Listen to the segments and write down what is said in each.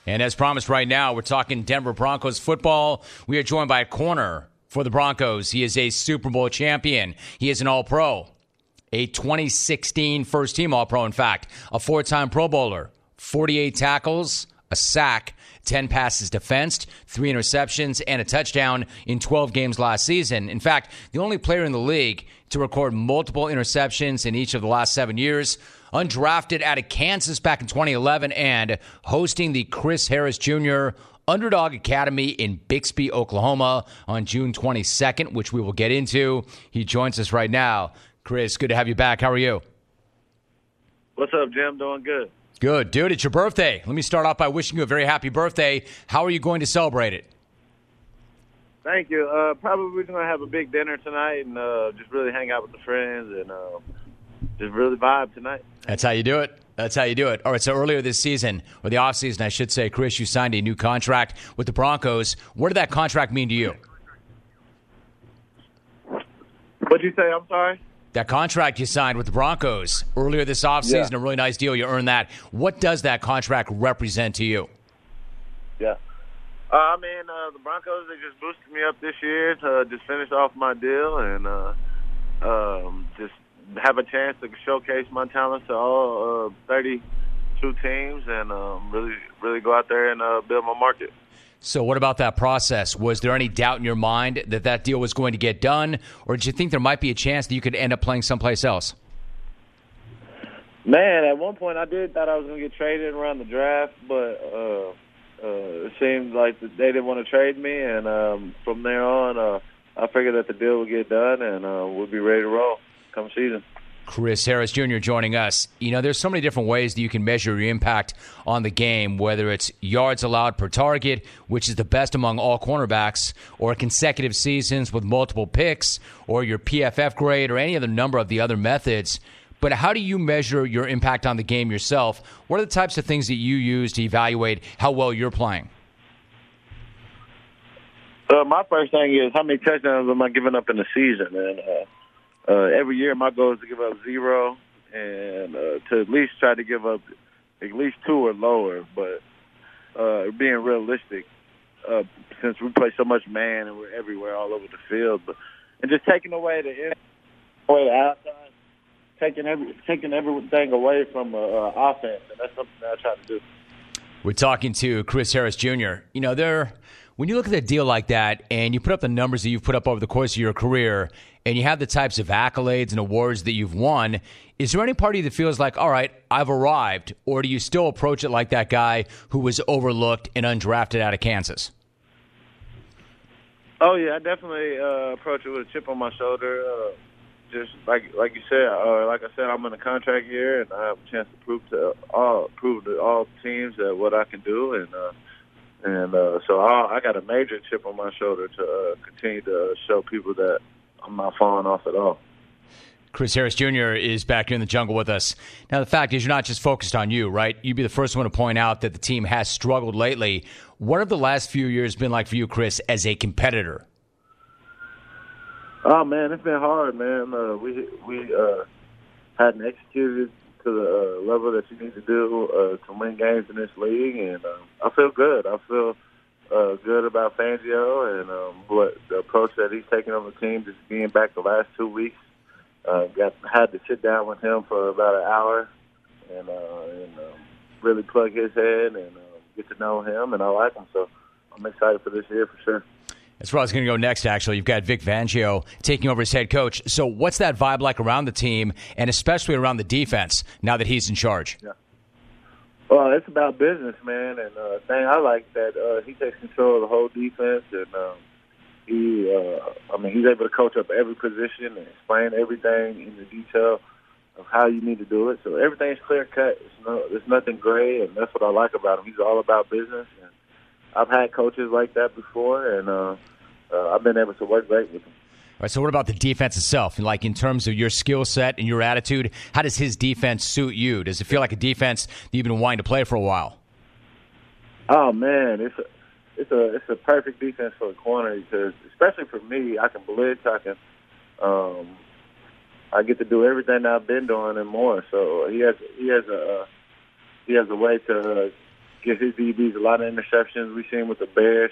And as promised right now, we're talking Denver Broncos football. We are joined by a corner for the Broncos. He is a Super Bowl champion. He is an All-Pro, a 2016 first-team All-Pro, in fact, a four-time Pro Bowler, 48 tackles, a sack, 10 passes defensed, 3 interceptions, and a touchdown in 12 games last season. In fact, the only player in the league to record multiple interceptions in each of the last 7 years. Undrafted out of Kansas back in 2011 and hosting the Chris Harris Jr. Underdog Academy in Bixby, Oklahoma on June 22nd, which we will get into. He joins us right now. Chris, good to have you back. How are you? What's up, Jim? Doing good. Good. Dude, it's your birthday. Let me start off by wishing you a very happy birthday. How are you going to celebrate it? Thank you. Probably we're going to have a big dinner tonight and just really hang out with the friends and just really vibe tonight. That's how you do it. That's how you do it. All right, so earlier this season, or the offseason, I should say, Chris, you signed a new contract with the Broncos. What did that contract mean to you? What'd you say? I'm sorry? That contract you signed with the Broncos earlier this offseason, a really nice deal. You earned that. What does that contract represent to you? Yeah. The Broncos, they just boosted me up this year to just finish off my deal and just have a chance to showcase my talents to all 32 teams and really go out there and build my market. So what about that process? Was there any doubt in your mind that that deal was going to get done, or did you think there might be a chance that you could end up playing someplace else? Man, at one point I thought I was going to get traded around the draft, but it seemed like they didn't want to trade me, and from there on I figured that the deal would get done and we'll be ready to roll come season. Chris Harris Jr. joining us. You know, there's so many different ways that you can measure your impact on the game, whether it's yards allowed per target, which is the best among all cornerbacks, or consecutive seasons with multiple picks, or your PFF grade, or any other number of the other methods. But how do you measure your impact on the game yourself? What are the types of things that you use to evaluate how well you're playing? My first thing is how many touchdowns am I giving up in the season? And every year my goal is to give up 0 and to at least try to give up at least 2 or lower. But being realistic, since we play so much man and we're everywhere all over the field, and just taking away the outside, taking everything away from offense, and that's something that I try to do. We're talking to Chris Harris Jr. You know, when you look at a deal like that and you put up the numbers that you've put up over the course of your career and you have the types of accolades and awards that you've won, is there any party that feels like, all right, I've arrived, or do you still approach it like that guy who was overlooked and undrafted out of Kansas? Oh, yeah, I definitely approach it with a chip on my shoulder. Just like you said, like I said, I'm in a contract year, and I have a chance to prove to all teams that what I can do, so I got a major chip on my shoulder to continue to show people that I'm not falling off at all. Chris Harris Jr. is back here in the jungle with us. Now, the fact is you're not just focused on you, right? You'd be the first one to point out that the team has struggled lately. What have the last few years been like for you, Chris, as a competitor? Oh, man, it's been hard, man. We hadn't executed to the level that you need to do to win games in this league, and I feel good. I feel good about Fangio and what the approach that he's taking on the team, just being back the last 2 weeks. Had to sit down with him for about an hour and really plug his head and get to know him, and I like him, so I'm excited for this year for sure. That's where I was going to go next, actually. You've got Vic Fangio taking over as head coach. So what's that vibe like around the team, and especially around the defense, now that he's in charge? Yeah. Well, it's about business, man, and thing I like that he takes control of the whole defense, and he's able to coach up every position and explain everything in the detail of how you need to do it. So everything's clear-cut. There's nothing gray, and that's what I like about him. He's all about business, and I've had coaches like that before, and I've been able to work great with him. All right, so what about the defense itself? Like, in terms of your skill set and your attitude, how does his defense suit you? Does it feel like a defense that you've been wanting to play for a while? Oh, man, it's a perfect defense for a corner because, especially for me, I can blitz, I get to do everything that I've been doing and more. So he has a way to gives his DBs a lot of interceptions. We seen with the Bears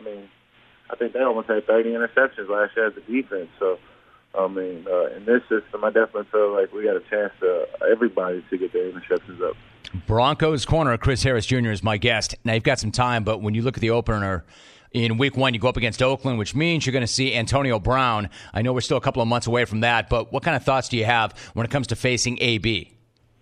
I think they almost had 30 interceptions last year as a defense. So, in this system, I definitely feel like we got a chance to everybody to get their interceptions up. Broncos corner Chris Harris Jr. is my guest. Now, you've got some time, but when you look at the opener in Week 1, you go up against Oakland, which means you're going to see Antonio Brown. I know we're still a couple of months away from that, but what kind of thoughts do you have when it comes to facing AB?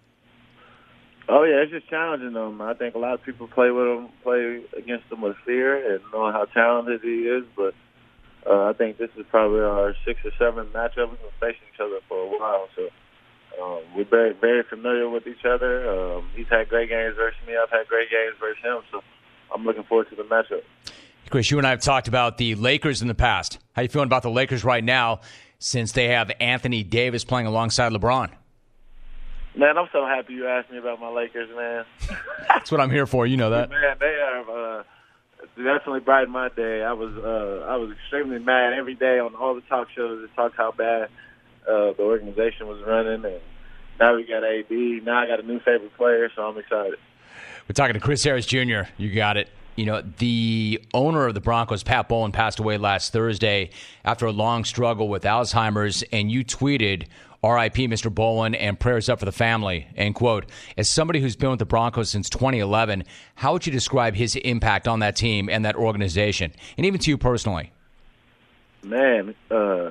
Oh, yeah, it's just challenging them. I think a lot of people play against him with fear and know how talented he is, but I think this is probably our 6th or 7th matchup. We've been facing each other for a while, so we're very, very familiar with each other. He's had great games versus me. I've had great games versus him, so I'm looking forward to the matchup. Chris, you and I have talked about the Lakers in the past. How are you feeling about the Lakers right now since they have Anthony Davis playing alongside LeBron? Man, I'm so happy you asked me about my Lakers, man. That's what I'm here for. You know that. Man, they have definitely brightened my day. I was extremely mad every day on all the talk shows that talked how bad the organization was running, and now we got AD. Now I got a new favorite player, so I'm excited. We're talking to Chris Harris Jr. You got it. You know, the owner of the Broncos, Pat Bowlen, passed away last Thursday after a long struggle with Alzheimer's, and you tweeted, R.I.P. Mr. Bowlen, and prayers up for the family, end quote. As somebody who's been with the Broncos since 2011, how would you describe his impact on that team and that organization, and even to you personally? Man, Mr.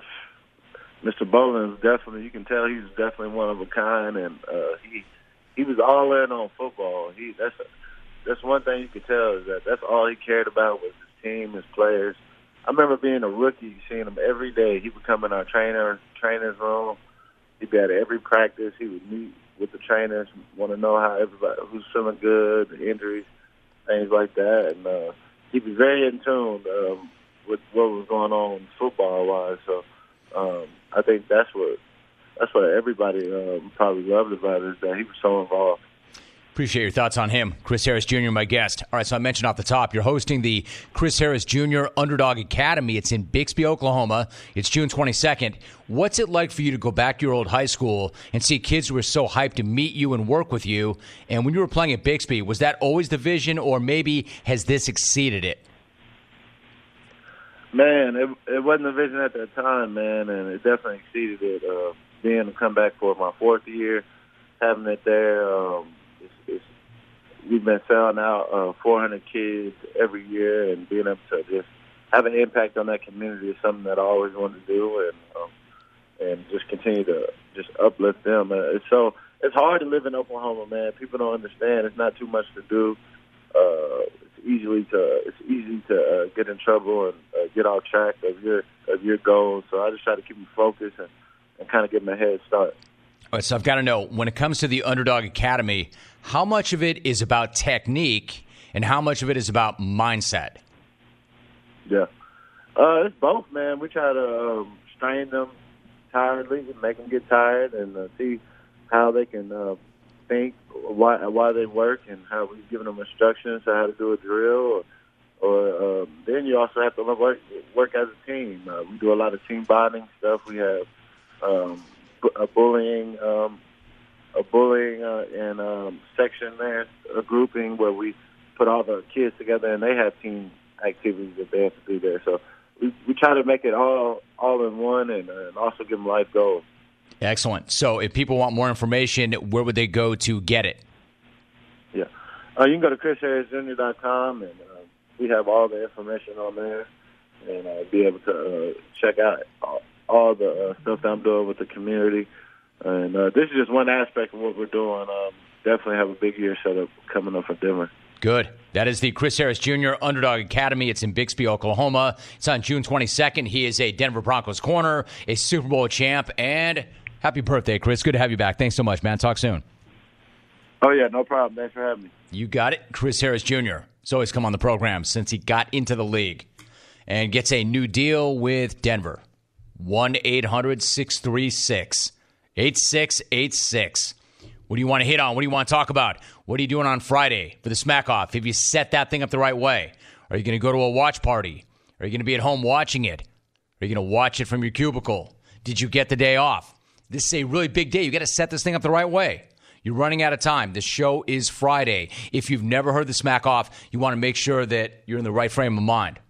Bowlen is definitely, you can tell he's definitely one of a kind, and he was all in on football. That's one thing you could tell is that's all he cared about was his team, his players. I remember being a rookie, seeing him every day. He would come in our trainer's room. He'd be at every practice. He would meet with the trainers, want to know how everybody who's feeling good, the injuries, things like that. And he'd be very in tune with what was going on football-wise. So I think that's what everybody probably loved about it, is that he was so involved. Appreciate your thoughts on him. Chris Harris Jr., my guest. All right, so I mentioned off the top, you're hosting the Chris Harris Jr. Underdog Academy. It's in Bixby, Oklahoma. It's June 22nd. What's it like for you to go back to your old high school and see kids who are so hyped to meet you and work with you? And when you were playing at Bixby, was that always the vision, or maybe has this exceeded it? Man, it wasn't the vision at that time, man, and it definitely exceeded it. Being to come back for my 4th year, having it there, we've been selling out 400 kids every year, and being able to just have an impact on that community is something that I always wanted to do, and just continue to just uplift them. It's hard to live in Oklahoma, man. People don't understand. It's not too much to do. It's easy to get in trouble and get off track of your goals. So I just try to keep me focused and kind of get my head start. All right, so I've got to know, when it comes to the Underdog Academy, how much of it is about technique and how much of it is about mindset? Yeah. It's both, man. We try to strain them tiredly, make them get tired, and see how they can think, why they work, and how we've given them instructions on how to do a drill. Or then you also have to work as a team. We do a lot of team bonding stuff. We have a bullying and section there, a grouping where we put all the kids together, and they have team activities that they have to do there. So we try to make it all in one, and also give them life goals. Excellent. So if people want more information, where would they go to get it? Yeah. You can go to ChrisHarrisJr.com, and we have all the information on there, and be able to check out all the stuff that I'm doing with the community. And this is just one aspect of what we're doing. Definitely have a big year set up coming up for Denver. Good. That is the Chris Harris Jr. Underdog Academy. It's in Bixby, Oklahoma. It's on June 22nd. He is a Denver Broncos corner, a Super Bowl champ, and happy birthday, Chris. Good to have you back. Thanks so much, man. Talk soon. Oh, yeah, no problem. Thanks for having me. You got it. Chris Harris Jr. He's always come on the program since he got into the league and gets a new deal with Denver. 1-800-636-8686. What do you want to hit on? What do you want to talk about? What are you doing on Friday for the Smack Off? Have you set that thing up the right way? Are you going to go to a watch party? Are you going to be at home watching it? Are you going to watch it from your cubicle? Did you get the day off? This is a really big day. You got to set this thing up the right way. You're running out of time. The show is Friday. If you've never heard the Smack Off, you want to make sure that you're in the right frame of mind.